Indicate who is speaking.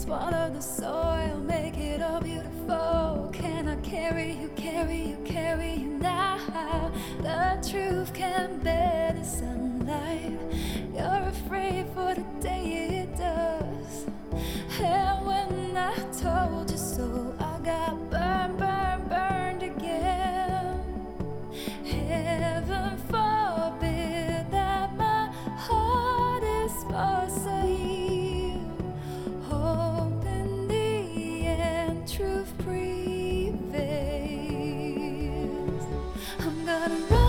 Speaker 1: swallow the soil, make it all beautiful. Can I carry you, carry you, carry you now? The truth can bear the sunlight. You're afraid for the day it does. And when I told you so, I got burned, burned, burned again. Heaven forbid that my heart is supposed to heal. Hope in the end, truth prevails. I'm gonna run.